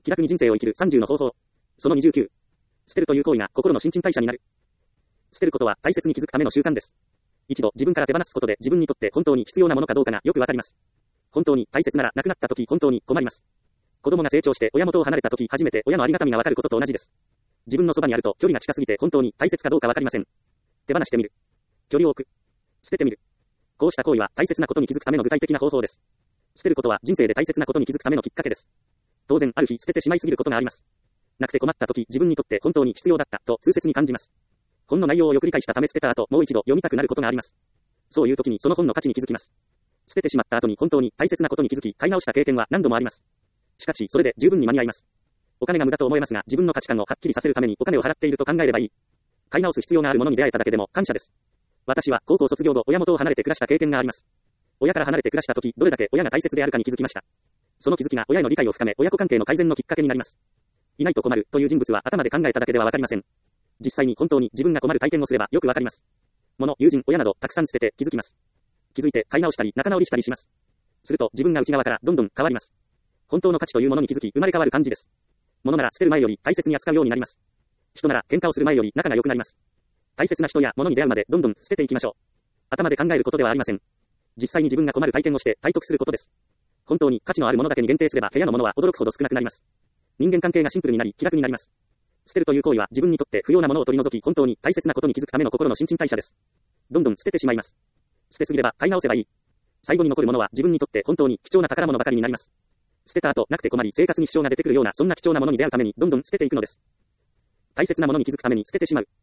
気楽に人生を生きる30の方法。その29。捨てるという行為が心の新陳代謝になる。捨てることは大切に気づくための習慣です。一度自分から手放すことで自分にとって本当に必要なものかどうかがよくわかります。本当に大切ならなくなった時本当に困ります。子供が成長して親元を離れた時初めて親のありがたみがわかることと同じです。自分のそばにあると距離が近すぎて本当に大切かどうかわかりません。手放してみる。距離を置く。捨ててみる。こうした行為は大切なことに気づくための具体的な方法です。捨てることは人生で大切なことに気づくためのきっかけです。当然ある日捨ててしまいすぎることがあります。なくて困った時自分にとって本当に必要だったと痛切に感じます。本の内容をよく理解したため捨てた後もう一度読みたくなることがあります。そういう時にその本の価値に気づきます。捨ててしまった後に本当に大切なことに気づき買い直した経験は何度もあります。しかしそれで十分に間に合います。お金が無駄と思えますが自分の価値観をはっきりさせるためにお金を払っていると考えればいい。買い直す必要があるものに出会えただけでも感謝です。私は高校卒業後親元を離れて暮らした経験があります。親から離れて暮らした時どれだけ親が大切であるかに気づきました。その気づきが親への理解を深め親子関係の改善のきっかけになります。いないと困るという人物は頭で考えただけではわかりません。実際に本当に自分が困る体験をすればよくわかります。物、友人、親などたくさん捨てて気づきます。気づいて買い直したり仲直りしたりします。すると自分が内側からどんどん変わります。本当の価値というものに気づき生まれ変わる感じです。物なら捨てる前より大切に扱うようになります。人なら喧嘩をする前より仲が良くなります。大切な人や物に出会うまでどんどん捨てていきましょう。頭で考えることではありません。実際に自分が困る体験をして体得することです。本当に価値のあるものだけに限定すれば部屋のものは驚くほど少なくなります。人間関係がシンプルになり気楽になります。捨てるという行為は自分にとって不要なものを取り除き本当に大切なことに気づくための心の新陳代謝です。どんどん捨ててしまいます。捨てすぎれば買い直せばいい。最後に残るものは自分にとって本当に貴重な宝物ばかりになります。捨てた後なくて困り生活に支障が出てくるようなそんな貴重なものに出会うためにどんどん捨てていくのです。大切なものに気づくために捨ててしまう。